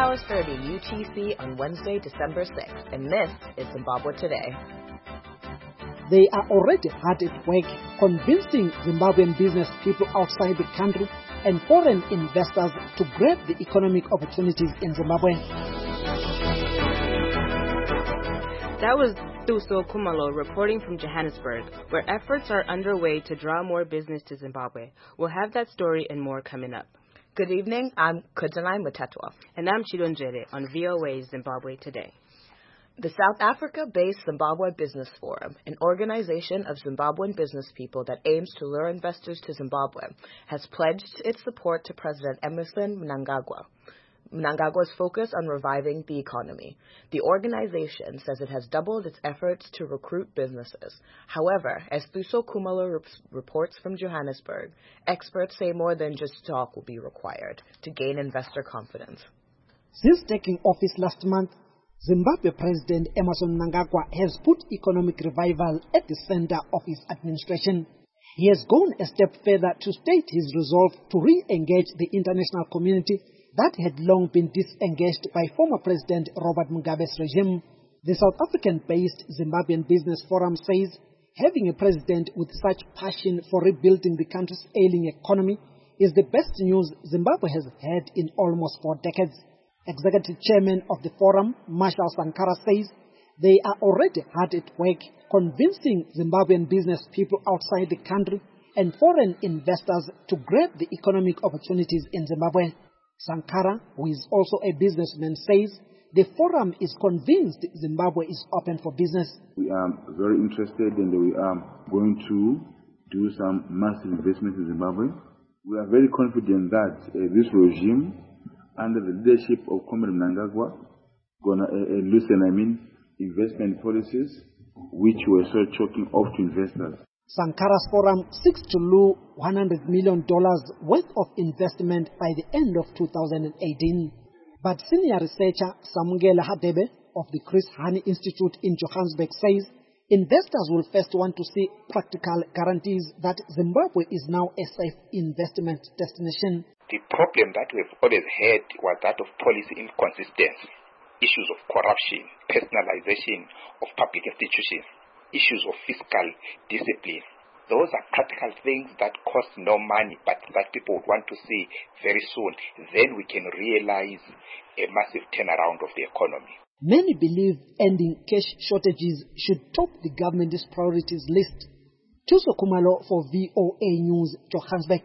hours 30 UTC on Wednesday, December 6th, and this is Zimbabwe Today. They are already hard at work convincing Zimbabwean business people outside the country and foreign investors to grab the economic opportunities in Zimbabwe. That was Thuso Khumalo reporting from Johannesburg, where efforts are underway to draw more business to Zimbabwe. We'll have that story and more coming up. Good evening, I'm Kudanai Mutatwa. And I'm Chidonjere on VOA Zimbabwe Today. The South Africa-based Zimbabwe Business Forum, an organization of Zimbabwean business people that aims to lure investors to Zimbabwe, has pledged its support to President Emmerson Mnangagwa's focus on reviving the economy. The organization says it has doubled its efforts to recruit businesses. However, as Thuso Khumalo reports from Johannesburg, experts say more than just talk will be required to gain investor confidence. Since taking office last month, Zimbabwe President Emmerson Mnangagwa has put economic revival at the center of his administration. He has gone a step further to state his resolve to re-engage the international community that had long been disengaged by former President Robert Mugabe's regime. The South African-based Zimbabwean Business Forum says having a president with such passion for rebuilding the country's ailing economy is the best news Zimbabwe has had in almost 4 decades. Executive Chairman of the forum, Marshall Sankara, says they are already hard at work convincing Zimbabwean business people outside the country and foreign investors to grab the economic opportunities in Zimbabwe. Sankara, who is also a businessman, says the forum is convinced Zimbabwe is open for business. We are very interested and we are going to do some massive investments in Zimbabwe. We are very confident that this regime, under the leadership of Comrade Mnangagwa, gonna loosen, investment policies which were sort of choking off to investors. Sankara's forum seeks to lure $100 million worth of investment by the end of 2018. But senior researcher Samungela Hadebe of the Chris Hani Institute in Johannesburg says investors will first want to see practical guarantees that Zimbabwe is now a safe investment destination. The problem that we've always had was that of policy inconsistency, issues of corruption, personalization of public institutions, issues of fiscal discipline. Those are practical things that cost no money, but that people would want to see very soon. Then we can realize a massive turnaround of the economy. Many believe ending cash shortages should top the government's priorities list. Thuso Khumalo for VOA News, Johannesburg.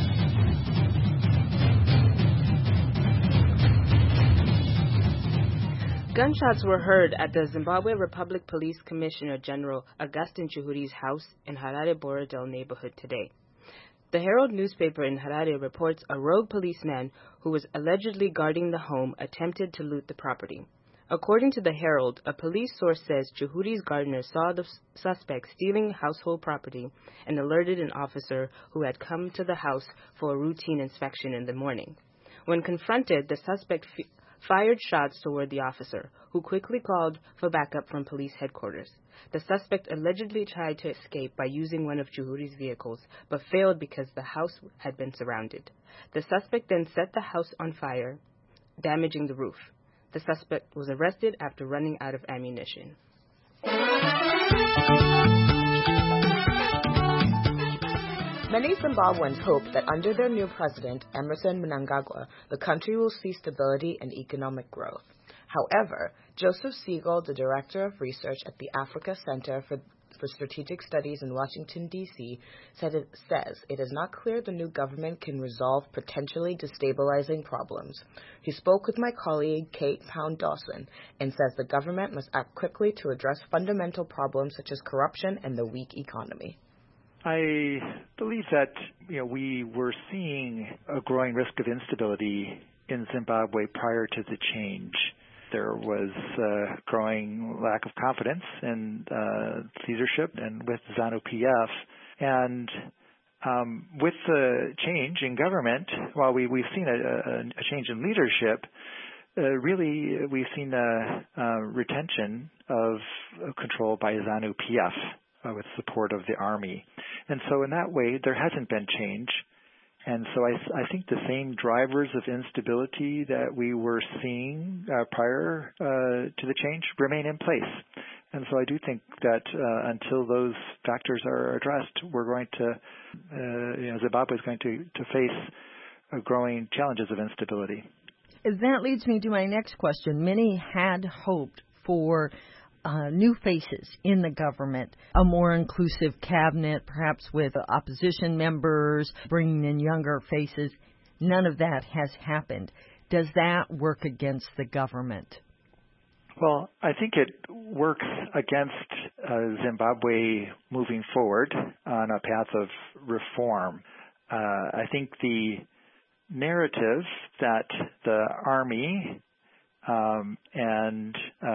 Gunshots were heard at the Zimbabwe Republic Police Commissioner General Augustine Chihuli's house in Harare Borodale neighborhood today. The Herald newspaper in Harare reports a rogue policeman who was allegedly guarding the home attempted to loot the property. According to the Herald, a police source says Chihuli's gardener saw the suspect stealing household property and alerted an officer who had come to the house for a routine inspection in the morning. When confronted, the suspect fired shots toward the officer, who quickly called for backup from police headquarters. The suspect allegedly tried to escape by using one of Chihuli's vehicles, but failed because the house had been surrounded. The suspect then set the house on fire, damaging the roof. The suspect was arrested after running out of ammunition. Many Zimbabweans hope that under their new president, Emmerson Mnangagwa, the country will see stability and economic growth. However, Joseph Siegel, the director of research at the Africa Center for Strategic Studies in Washington, D.C., says it is not clear the new government can resolve potentially destabilizing problems. He spoke with my colleague Kate Pound-Dawson and says the government must act quickly to address fundamental problems such as corruption and the weak economy. I believe that we were seeing a growing risk of instability in Zimbabwe prior to the change. There was a growing lack of confidence in leadership and with ZANU-PF. And with the change in government, while we've seen a change in leadership, really we've seen a retention of control by ZANU-PF with support of the army. And so in that way, there hasn't been change. And so I think the same drivers of instability that we were seeing prior to the change remain in place. And so I do think that until those factors are addressed, we're going to, Zimbabwe is going to face growing challenges of instability. That leads me to my next question. Many had hoped for new faces in the government, a more inclusive cabinet, perhaps with opposition members, bringing in younger faces. None of that has happened. Does that work against the government? Well, I think it works against Zimbabwe moving forward on a path of reform. I think the narrative that the Army and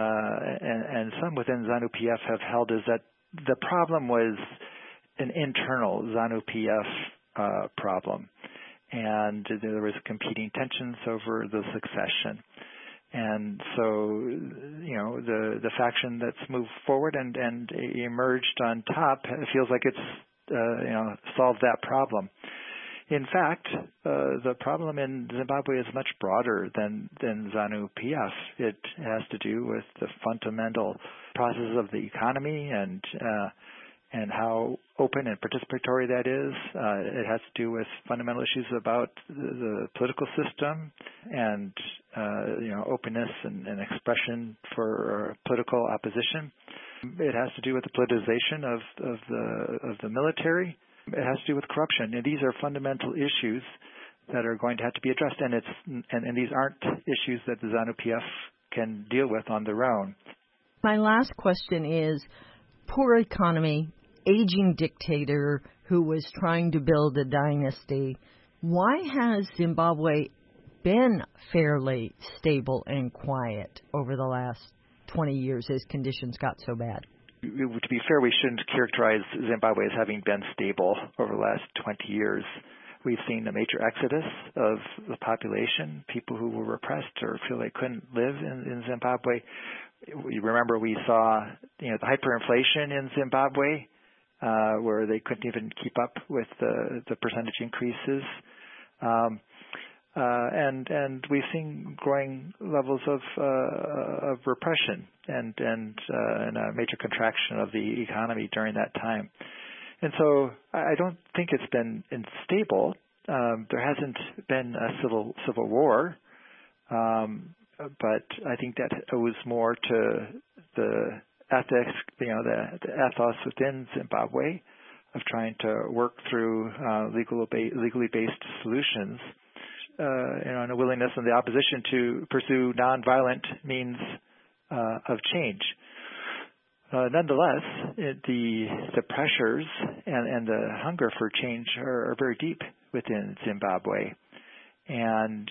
some within ZANU-PF have held is that the problem was an internal ZANU-PF problem, and there was competing tensions over the succession. And so, the faction that's moved forward and emerged on top feels like it's solved that problem. In fact, the problem in Zimbabwe is much broader than ZANU-PF. It has to do with the fundamental processes of the economy and how open and participatory that is. It has to do with fundamental issues about the political system and openness and expression for political opposition. It has to do with the politicization of the military. It has to do with corruption, and these are fundamental issues that are going to have to be addressed. And these aren't issues that the ZANU-PF can deal with on their own. My last question is: poor economy, aging dictator who was trying to build a dynasty. Why has Zimbabwe been fairly stable and quiet over the last 20 years as conditions got so bad? To be fair, we shouldn't characterize Zimbabwe as having been stable over the last 20 years. We've seen a major exodus of the population, people who were repressed or feel they couldn't live in Zimbabwe. You remember we saw the hyperinflation in Zimbabwe, where they couldn't even keep up with the percentage increases. And we've seen growing levels of repression and a major contraction of the economy during that time. And so I don't think it's been unstable. There hasn't been a civil war, but I think that owes more to the ethics, the ethos within Zimbabwe of trying to work through legally based solutions. And a willingness in the opposition to pursue nonviolent means of change. Nonetheless, the pressures and the hunger for change are very deep within Zimbabwe, and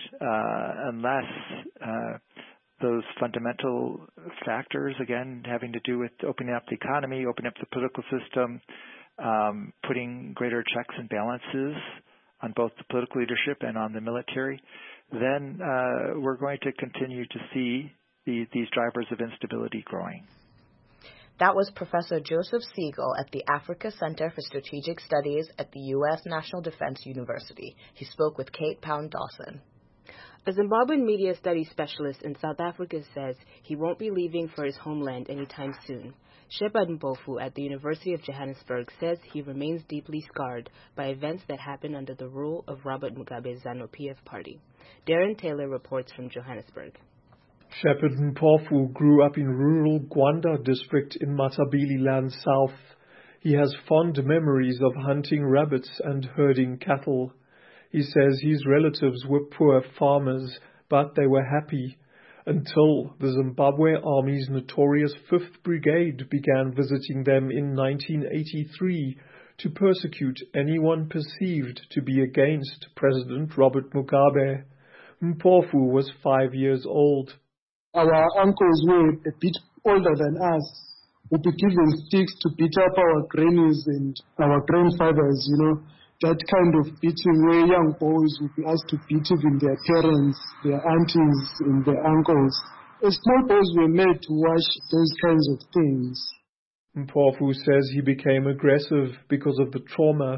unless those fundamental factors, again, having to do with opening up the economy, opening up the political system, putting greater checks and balances on both the political leadership and on the military, then we're going to continue to see these drivers of instability growing. That was Professor Joseph Siegel at the Africa Center for Strategic Studies at the U.S. National Defense University. He spoke with Kate Pound-Dawson. A Zimbabwean media studies specialist in South Africa says he won't be leaving for his homeland anytime soon. Shepard Mpofu at the University of Johannesburg says he remains deeply scarred by events that happened under the rule of Robert Mugabe's ZANU-PF party. Darren Taylor reports from Johannesburg. Shepard Mpofu grew up in rural Gwanda district in Matabeleland South. He has fond memories of hunting rabbits and herding cattle. He says his relatives were poor farmers, but they were happy until the Zimbabwe Army's notorious 5th Brigade began visiting them in 1983 to persecute anyone perceived to be against President Robert Mugabe. Mpofu was 5 years old. Our uncles were a bit older than us, would be given sticks to beat up our grannies and our grandfathers, that kind of beating where young boys would be asked to beat even their parents, their aunties and their uncles. As small boys were made to watch those kinds of things. Mpofu says he became aggressive because of the trauma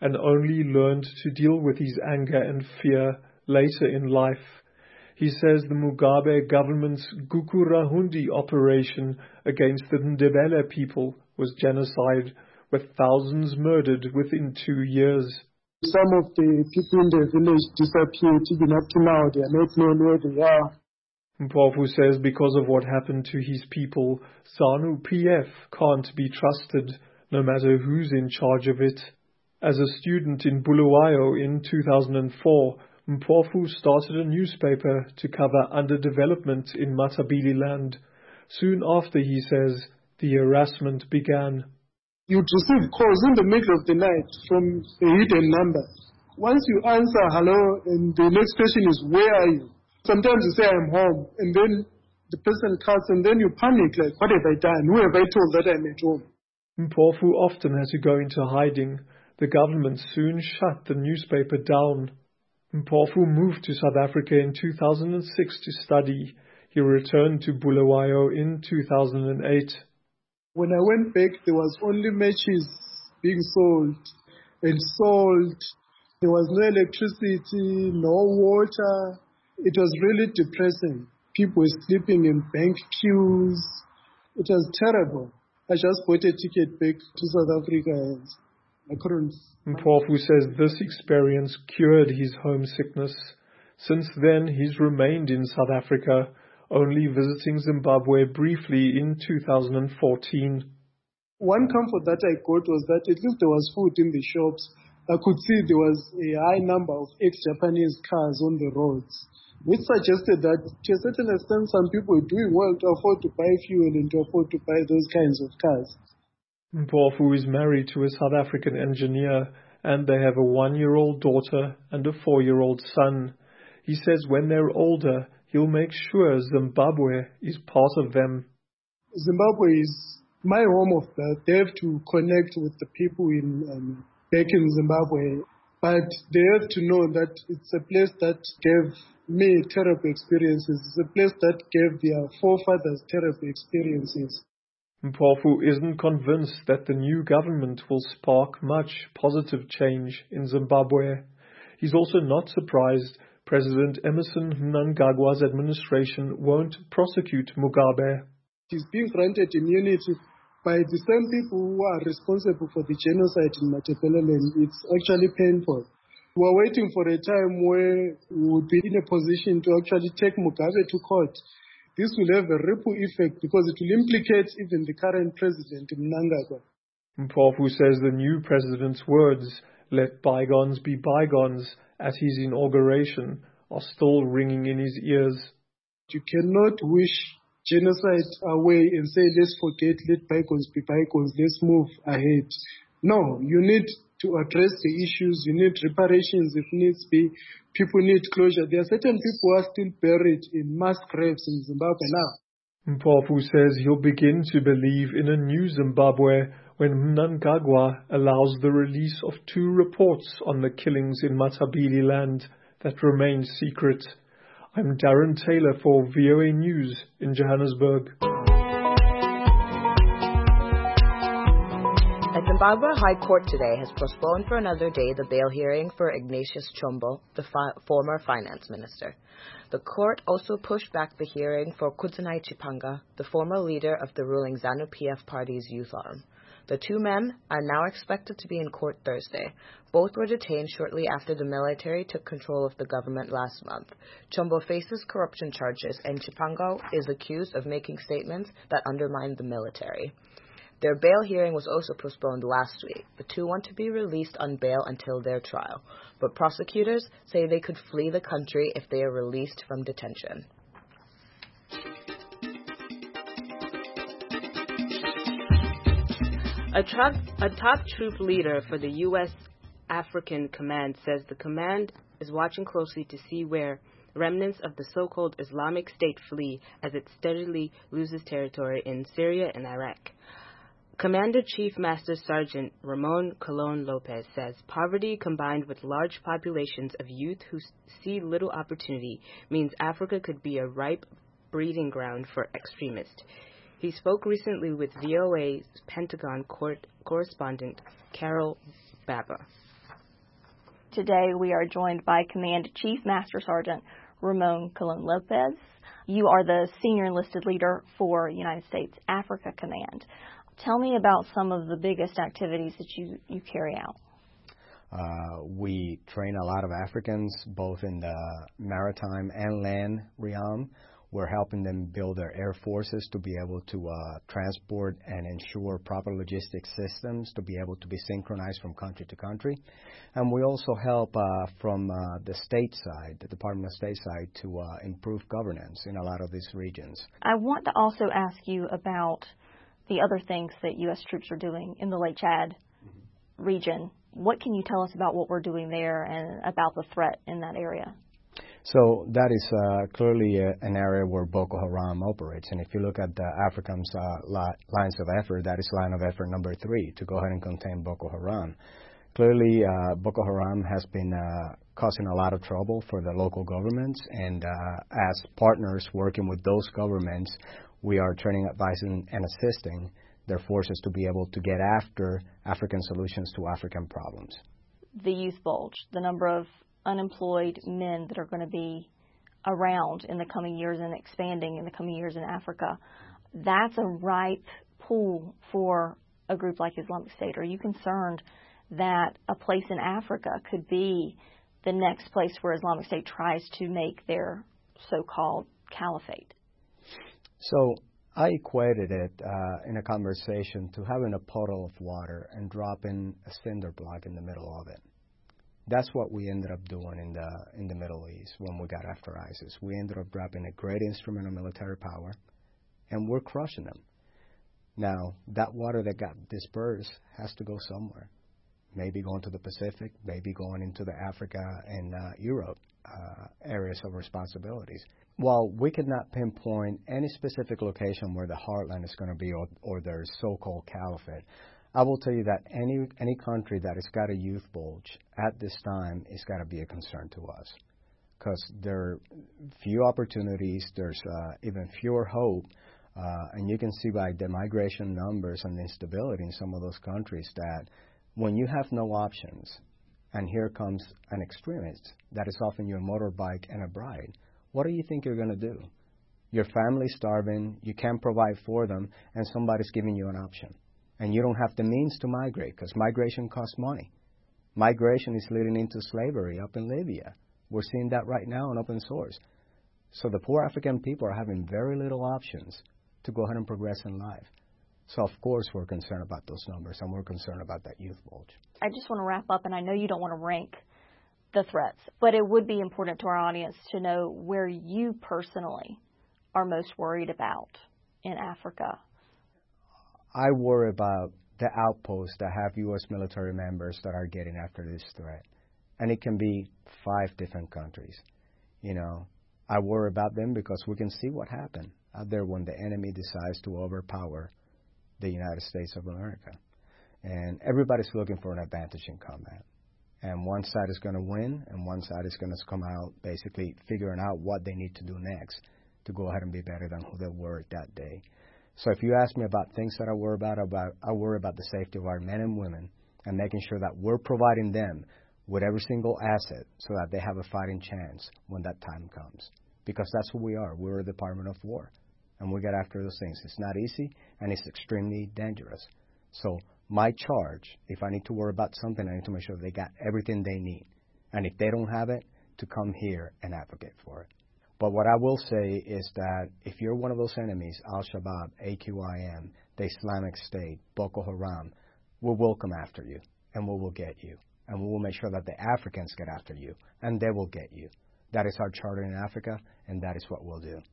and only learned to deal with his anger and fear later in life. He says the Mugabe government's Gukurahundi operation against the Ndebele people was genocide, with thousands murdered within 2 years. Some of the people in the village disappeared. Even up to now, they are not known where they are. Mpofu says because of what happened to his people, ZANU-PF can't be trusted, no matter who's in charge of it. As a student in Bulawayo in 2004, Mpofu started a newspaper to cover underdevelopment in Matabeleland. Soon after, he says, the harassment began. You'd receive calls in the middle of the night from a hidden number. Once you answer hello, and the next question is, where are you? Sometimes you say, I'm home, and then the person cuts, and then you panic, like, what have I done? Who have I told that I'm at home? Mpofu often had to go into hiding. The government soon shut the newspaper down. Mpofu moved to South Africa in 2006 to study. He returned to Bulawayo in 2008. When I went back, there was only matches being sold and sold. There was no electricity, no water. It was really depressing. People were sleeping in bank queues. It was terrible. I just bought a ticket back to South Africa and I couldn't. Mpofu says this experience cured his homesickness. Since then, he's remained in South Africa, only visiting Zimbabwe briefly in 2014. One comfort that I got was that at least there was food in the shops. I could see there was a high number of ex-Japanese cars on the roads, which suggested that to a certain extent some people were doing well to afford to buy fuel and to afford to buy those kinds of cars. Mpofu is married to a South African engineer, and they have a 1-year-old daughter and a 4-year-old son. He says when they're older, he'll make sure Zimbabwe is part of them. Zimbabwe is my home of birth. They have to connect with the people back in Zimbabwe, but they have to know that it's a place that gave me terrible experiences. It's a place that gave their forefathers terrible experiences. Mpofu isn't convinced that the new government will spark much positive change in Zimbabwe. He's also not surprised President Emmerson Mnangagwa's administration won't prosecute Mugabe. He's being granted immunity by the same people who are responsible for the genocide in Matabeleland. It's actually painful. We're waiting for a time where we would be in a position to actually take Mugabe to court. This will have a ripple effect because it will implicate even the current president, Mnangagwa. Mpofu says the new president's words, "Let bygones be bygones," at his inauguration, are still ringing in his ears. You cannot wish genocide away and say, let's forget, let bygones be bygones, let's move ahead. No, you need to address the issues, you need reparations if needs be, people need closure. There are certain people who are still buried in mass graves in Zimbabwe now. Mpofu says he'll begin to believe in a new Zimbabwe when Mnangagwa allows the release of 2 reports on the killings in Matabeleland that remain secret. I'm Darren Taylor for VOA News in Johannesburg. The Zimbabwe High Court today has postponed for another day the bail hearing for Ignatius Chombo, the former finance minister. The court also pushed back the hearing for Kudzanai Chipanga, the former leader of the ruling ZANU-PF party's youth arm. The 2 men are now expected to be in court Thursday. Both were detained shortly after the military took control of the government last month. Chombo faces corruption charges, and Chipanga is accused of making statements that undermine the military. Their bail hearing was also postponed last week. The 2 want to be released on bail until their trial, but prosecutors say they could flee the country if they are released from detention. A top troop leader for the U.S. African Command says the command is watching closely to see where remnants of the so-called Islamic State flee as it steadily loses territory in Syria and Iraq. Commander-Chief Master Sergeant Ramon Colon Lopez says poverty combined with large populations of youth who see little opportunity means Africa could be a ripe breeding ground for extremists. He spoke recently with VOA's Pentagon correspondent Carol Baba. Today we are joined by Command Chief Master Sergeant Ramon Colon Lopez. You are the senior enlisted leader for United States Africa Command. Tell me about some of the biggest activities that you carry out. We train a lot of Africans, both in the maritime and land realm. We're helping them build their air forces to be able to transport and ensure proper logistics systems to be able to be synchronized from country to country. And we also help from the state side, the Department of State side, to improve governance in a lot of these regions. I want to also ask you about the other things that U.S. troops are doing in the Lake Chad region. What can you tell us about what we're doing there and about the threat in that area? So that is clearly an area where Boko Haram operates. And if you look at the African's lines of effort, that is line of effort number 3, to go ahead and contain Boko Haram. Clearly, Boko Haram has been causing a lot of trouble for the local governments. And as partners working with those governments, we are training, advising, and assisting their forces to be able to get after African solutions to African problems. The youth bulge, the number of unemployed men that are going to be around in the coming years and expanding in the coming years in Africa, that's a ripe pool for a group like Islamic State. Are you concerned that a place in Africa could be the next place where Islamic State tries to make their so-called caliphate? So I equated it in a conversation to having a puddle of water and dropping a cinder block in the middle of it. That's what we ended up doing in the Middle East when we got after ISIS. We ended up dropping a great instrument of military power, and we're crushing them. Now, that water that got dispersed has to go somewhere. Maybe going to the Pacific, maybe going into the Africa and Europe areas of responsibilities. While we could not pinpoint any specific location where the heartland is going to be or their so-called caliphate, I will tell you that any country that has got a youth bulge at this time is got to be a concern to us, because there are few opportunities, there's even fewer hope, and you can see by the migration numbers and the instability in some of those countries that when you have no options, and here comes an extremist that is offering you a motorbike and a bride, what do you think you're going to do? Your family's starving, you can't provide for them, and somebody's giving you an option. And you don't have the means to migrate, because migration costs money. Migration is leading into slavery up in Libya. We're seeing that right now in open source. So the poor African people are having very little options to go ahead and progress in life. So, of course, we're concerned about those numbers, and we're concerned about that youth bulge. I just want to wrap up, and I know you don't want to rank the threats, but it would be important to our audience to know where you personally are most worried about in Africa. I worry about the outposts that have U.S. military members that are getting after this threat. And it can be 5 different countries. You know, I worry about them because we can see what happened out there when the enemy decides to overpower the United States of America. And everybody's looking for an advantage in combat. And one side is going to win, and one side is going to come out basically figuring out what they need to do next to go ahead and be better than who they were that day. So if you ask me about things that I worry about, I worry about the safety of our men and women and making sure that we're providing them with every single asset so that they have a fighting chance when that time comes. Because that's who we are. We're a Department of War, and we get after those things. It's not easy, and it's extremely dangerous. So my charge, if I need to worry about something, I need to make sure they got everything they need. And if they don't have it, to come here and advocate for it. But what I will say is that if you're one of those enemies, Al-Shabaab, AQIM, the Islamic State, Boko Haram, we will come after you, and we will get you. And we will make sure that the Africans get after you, and they will get you. That is our charter in Africa, and that is what we'll do.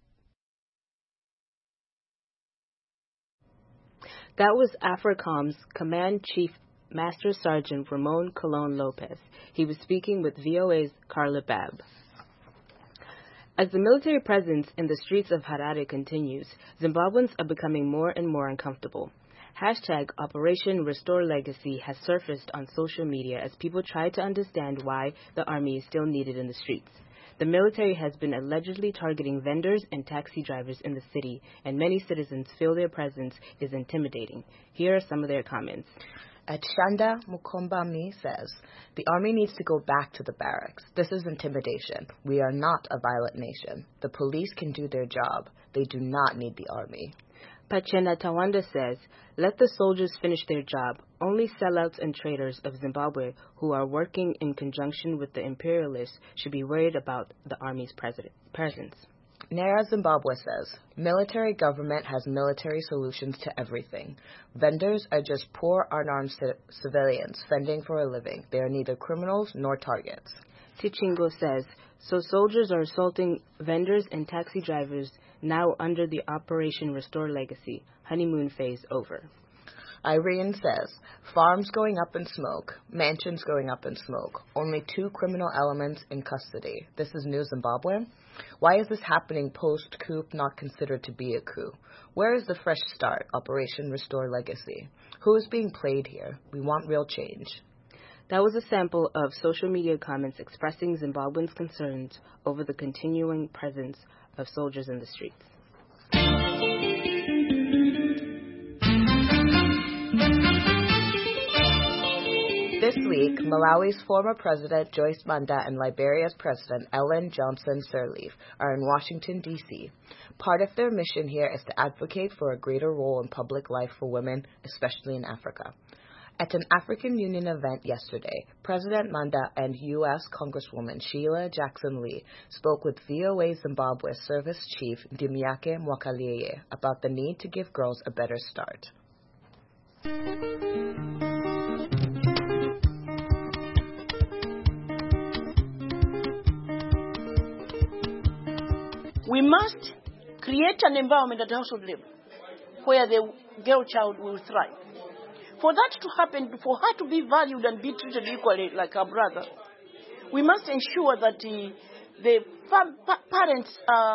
That was AFRICOM's Command Chief Master Sergeant Ramon Colon Lopez. He was speaking with VOA's Carla Babb. As the military presence in the streets of Harare continues, Zimbabweans are becoming more and more uncomfortable. Hashtag Operation Restore Legacy has surfaced on social media as people try to understand why the army is still needed in the streets. The military has been allegedly targeting vendors and taxi drivers in the city, and many citizens feel their presence is intimidating. Here are some of their comments. Chanda Mukombami says, the army needs to go back to the barracks. This is intimidation. We are not a violent nation. The police can do their job. They do not need the army. Pachena Tawanda says, let the soldiers finish their job. Only sellouts and traitors of Zimbabwe who are working in conjunction with the imperialists should be worried about the army's presence. Nera Zimbabwe says, military government has military solutions to everything. Vendors are just poor unarmed civilians fending for a living. They are neither criminals nor targets. Tichingo says, so soldiers are assaulting vendors and taxi drivers now under the Operation Restore Legacy. Honeymoon phase over. Irene says, farms going up in smoke, mansions going up in smoke, only 2 criminal elements in custody. This is New Zimbabwe? Why is this happening post-coup not considered to be a coup? Where is the fresh start, Operation Restore Legacy? Who is being played here? We want real change. That was a sample of social media comments expressing Zimbabweans' concerns over the continuing presence of soldiers in the streets. This week, Malawi's former president Joyce Banda and Liberia's president Ellen Johnson Sirleaf are in Washington, D.C. Part of their mission here is to advocate for a greater role in public life for women, especially in Africa. At an African Union event yesterday, President Manda and U.S. Congresswoman Sheila Jackson Lee spoke with VOA Zimbabwe Service Chief Ndimiyake Mwakaliyeye about the need to give girls a better start. We must create an environment at household level where the girl child will thrive. For that to happen, for her to be valued and be treated equally like her brother, we must ensure that the parents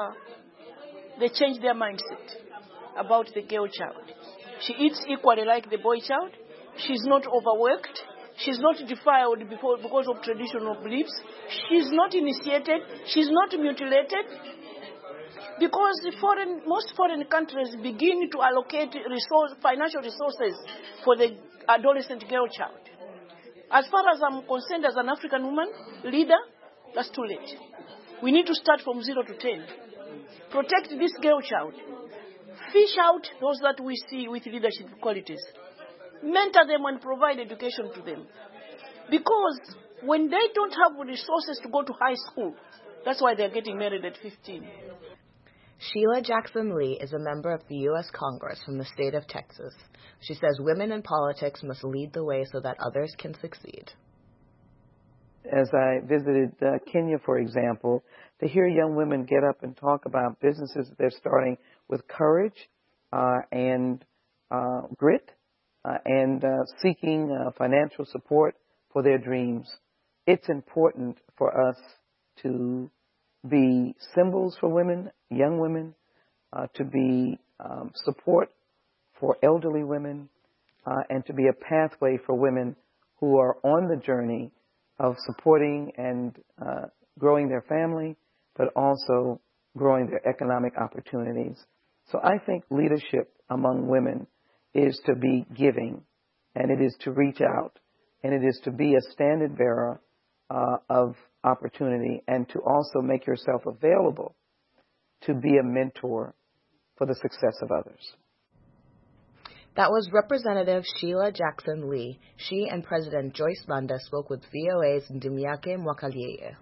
they change their mindset about the girl child. She eats equally like the boy child. She's not overworked. She's not defiled because of traditional beliefs. She's not initiated. She's not mutilated. Because most foreign countries begin to allocate financial resources for the adolescent girl child. As far as I'm concerned, as an African woman leader, that's too late. We need to start from 0 to 10. Protect this girl child. Fish out those that we see with leadership qualities. Mentor them and provide education to them. Because when they don't have resources to go to high school, that's why they're getting married at 15. Sheila Jackson Lee is a member of the U.S. Congress from the state of Texas. She says women in politics must lead the way so that others can succeed. As I visited Kenya, for example, to hear young women get up and talk about businesses that they're starting with courage and grit and seeking financial support for their dreams. It's important for us to be symbols for women, young women, to be support for elderly women, and to be a pathway for women who are on the journey of supporting and growing their family, but also growing their economic opportunities. So I think leadership among women is to be giving, and it is to reach out, and it is to be a standard bearer of opportunity, and to also make yourself available to be a mentor for the success of others. That was Representative Sheila Jackson Lee. She and President Joyce Banda spoke with VOA's Ndimiyake Mwakaliyeye.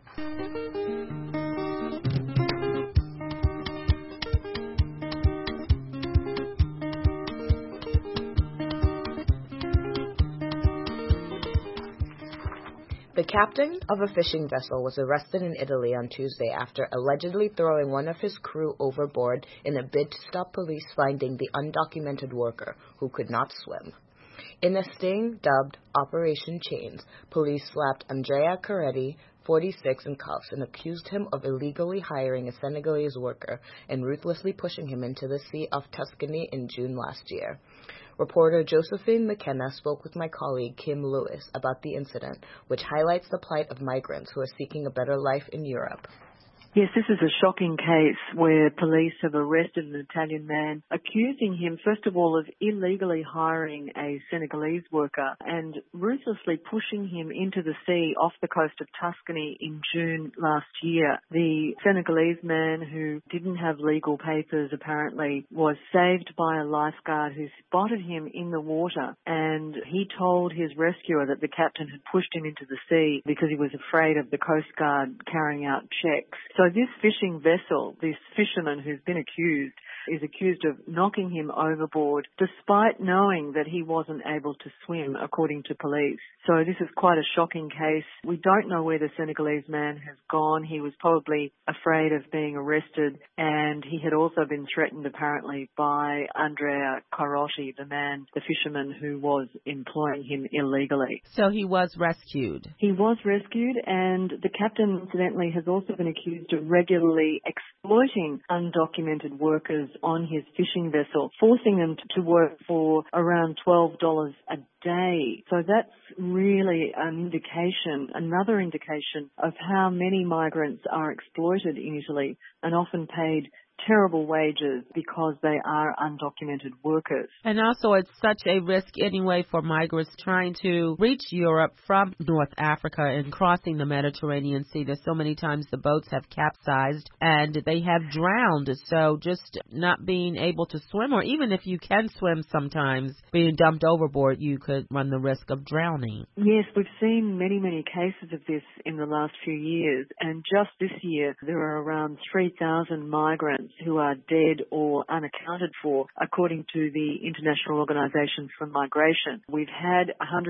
The captain of a fishing vessel was arrested in Italy on Tuesday after allegedly throwing one of his crew overboard in a bid to stop police finding the undocumented worker who could not swim. In a sting dubbed Operation Chains, police slapped Andrea Caretti, 46, in cuffs and accused him of illegally hiring a Senegalese worker and ruthlessly pushing him into the Sea of Tuscany in June last year. Reporter Josephine McKenna spoke with my colleague Kim Lewis about the incident, which highlights the plight of migrants who are seeking a better life in Europe. Yes, this is a shocking case where police have arrested an Italian man accusing him, first of all, of illegally hiring a Senegalese worker and ruthlessly pushing him into the sea off the coast of Tuscany in June last year. The Senegalese man, who didn't have legal papers apparently, was saved by a lifeguard who spotted him in the water, and he told his rescuer that the captain had pushed him into the sea because he was afraid of the Coast Guard carrying out checks. So this fishing vessel, this fisherman who's been accused, is accused of knocking him overboard despite knowing that he wasn't able to swim, according to police. So this is quite a shocking case. We don't know where the Senegalese man has gone. He was probably afraid of being arrested, and he had also been threatened apparently by Andrea Carotti, the fisherman who was employing him illegally. So he was rescued? He was rescued, and the captain, incidentally, has also been accused of regularly exploiting undocumented workers on his fishing vessel, forcing them to work for around $12 a day. So that's really another indication of how many migrants are exploited in Italy and often paid terrible wages because they are undocumented workers. And also it's such a risk anyway for migrants trying to reach Europe from North Africa and crossing the Mediterranean Sea. There's so many times the boats have capsized and they have drowned. So just not being able to swim, or even if you can swim sometimes, being dumped overboard, you could run the risk of drowning. Yes, we've seen many, many cases of this in the last few years. And just this year, there are around 3,000 migrants who are dead or unaccounted for, according to the International Organization for Migration. We've had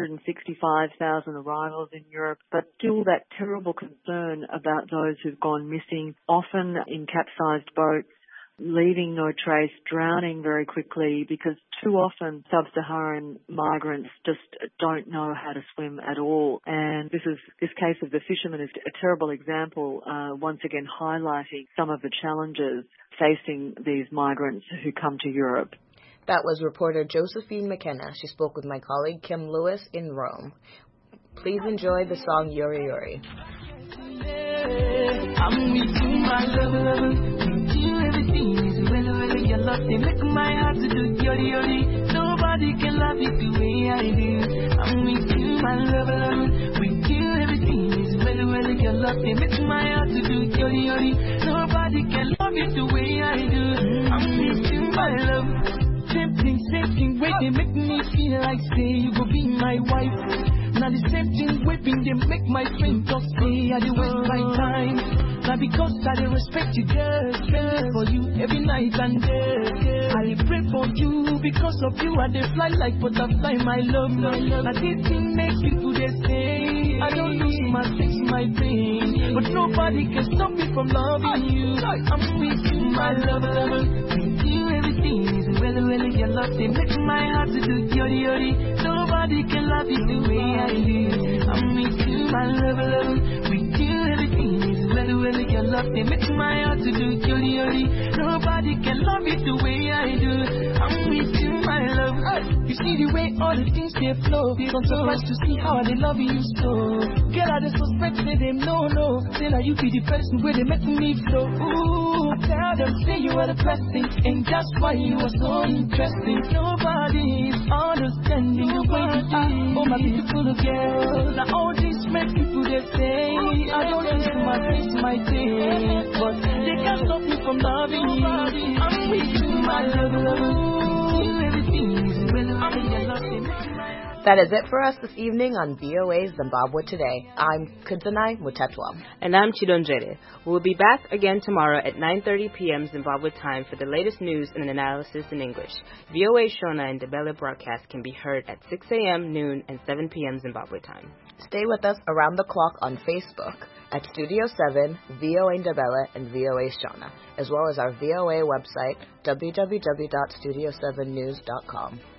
165,000 arrivals in Europe, but still that terrible concern about those who've gone missing, often in capsized boats, leaving no trace, drowning very quickly, because too often sub-Saharan migrants just don't know how to swim at all. And this case of the fisherman is a terrible example, once again highlighting some of the challenges facing these migrants who come to Europe. That was reporter Josephine McKenna. She spoke with my colleague Kim Lewis in Rome. Please enjoy the song Yori Yori. I'm with you, my love. With you, everything is well. Your love, they make my heart to do yori yori. Nobody can love you the way I do. I'm with you, my love. With you, everything is well. Your love, they make my heart to do yori yori. Nobody can love you the way I do. I'm with you, my love. Same way they make me feel like say you go be my wife. Now the same thing whipping they make my friend just say I do waste my time. Now because I do respect you, girl, for you every night and day. I pray for you because of you I dey fly like butterfly, my love. Now this thing makes people they say I don't lose my sex, my pain, but nobody can stop me from loving you. I'm with you, my love. With you everything is well. Your love they make my heart to do yori yori. Nobody can love you the way I do. I'm with you, my love. With you everything is well. Your love they make my heart to do yori yori. Nobody can love you the way I do. I'm with you, my love. You see the way all the things they flow. I'm surprised to see how they love you so. Girl, I just suspect say them no. Say that you be the person where they make me flow. Ooh, I tell them say you are the blessing, and that's why you are so interesting. Nobody is understanding the way you are. Oh my beautiful girl. Now all these make people they say I don't lose my face, my thing, but they can't stop me from loving you. I'm with you, my love. Everything is well. That is it for us this evening on VOA Zimbabwe Today. I'm Kudzanai Mutetwa. And I'm Chidonjere. We'll be back again tomorrow at 9:30 p.m. Zimbabwe time for the latest news and analysis in English. VOA Shona and Ndebele broadcast can be heard at 6 a.m., noon, and 7 p.m. Zimbabwe time. Stay with us around the clock on Facebook at Studio 7, VOA Ndebele, and VOA Shona, as well as our VOA website, www.studio7news.com.